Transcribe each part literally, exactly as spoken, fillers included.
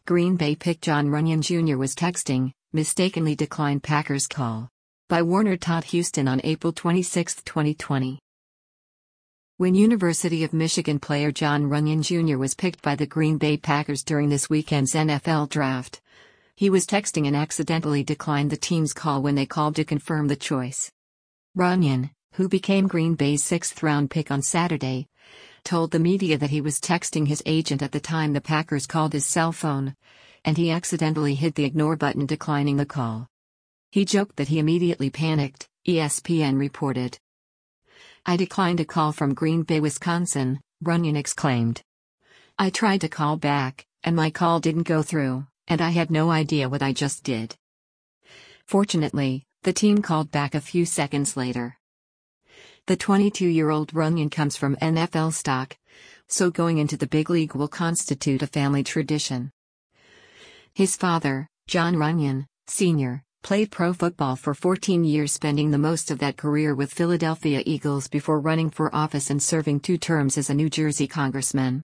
Green Bay pick Jon Runyan Junior was texting, mistakenly declined Packers call. By Warner Todd Houston on April twenty-sixth, twenty twenty. When University of Michigan player Jon Runyan Junior was picked by the Green Bay Packers during this weekend's N F L draft, he was texting and accidentally declined the team's call when they called to confirm the choice. Runyan, who became Green Bay's sixth-round pick on Saturday, told the media that he was texting his agent at the time the Packers called his cell phone, and he accidentally hit the ignore button declining the call. He joked that he immediately panicked, E S P N reported. "I declined a call from Green Bay, Wisconsin," Runyan exclaimed. "I tried to call back, and my call didn't go through, and I had no idea what I just did." Fortunately, the team called back a few seconds later. The twenty-two-year-old Runyan comes from N F L stock, so going into the big league will constitute a family tradition. His father, Jon Runyan, Senior, played pro football for fourteen years, spending the most of that career with Philadelphia Eagles before running for office and serving two terms as a New Jersey congressman.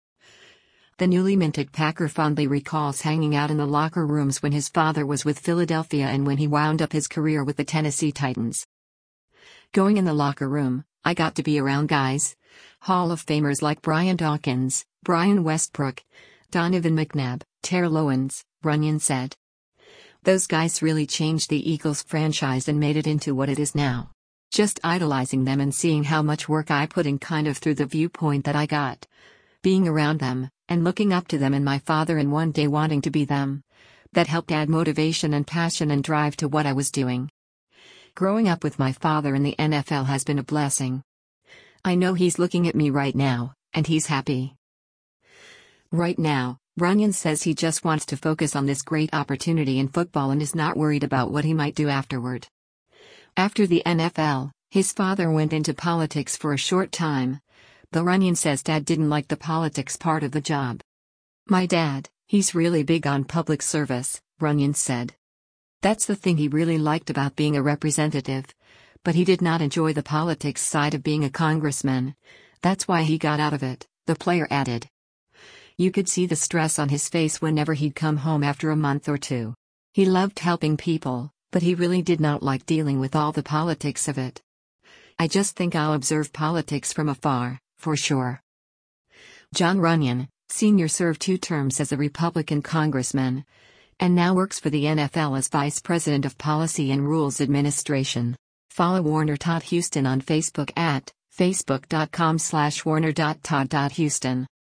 The newly minted Packer fondly recalls hanging out in the locker rooms when his father was with Philadelphia and when he wound up his career with the Tennessee Titans. "Going in the locker room, I got to be around guys, Hall of Famers like Brian Dawkins, Brian Westbrook, Donovan McNabb, Terrell Owens," Runyan said. "Those guys really changed the Eagles franchise and made it into what it is now. Just idolizing them and seeing how much work I put in kind of through the viewpoint that I got. Being around them, and looking up to them and my father and one day wanting to be them. That helped add motivation and passion and drive to what I was doing. Growing up with my father in the N F L has been a blessing. I know he's looking at me right now, and he's happy." Right now, Runyan says he just wants to focus on this great opportunity in football and is not worried about what he might do afterward. After the N F L, his father went into politics for a short time, though Runyan says Dad didn't like the politics part of the job. "My dad, he's really big on public service," Runyan said. "That's the thing he really liked about being a representative, but he did not enjoy the politics side of being a congressman. That's why he got out of it," the player added. You could see the stress on his face whenever he'd come home after a month or two. He loved helping people, but he really did not like dealing with all the politics of it. "I just think I'll observe politics from afar, for sure." Jon Runyan, Senior served two terms as a Republican congressman, and now works for the N F L as Vice President of Policy and Rules Administration. Follow Warner Todd Houston on Facebook at facebook dot com slash warner dot todd dot houston.